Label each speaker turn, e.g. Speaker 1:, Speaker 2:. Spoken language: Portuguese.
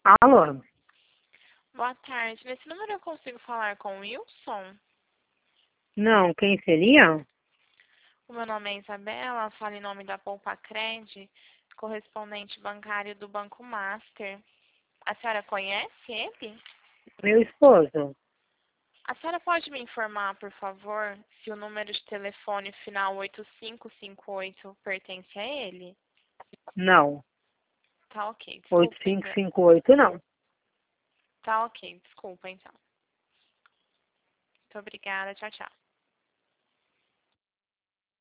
Speaker 1: Alô?
Speaker 2: Boa tarde. Nesse número eu consigo falar com o Wilson?
Speaker 1: Não, quem seria?
Speaker 2: O meu nome é Isabela, falo em nome da Poupa Cred, correspondente bancário do Banco Master. A senhora conhece ele?
Speaker 1: Meu esposo.
Speaker 2: A senhora pode me informar, por favor, se o número de telefone final 8558 pertence a ele?
Speaker 1: Não.
Speaker 2: Tá ok,
Speaker 1: Oito
Speaker 2: desculpa,
Speaker 1: cinco
Speaker 2: ainda.
Speaker 1: cinco oito não.
Speaker 2: Tá ok, desculpa então. Muito obrigada, tchau, tchau.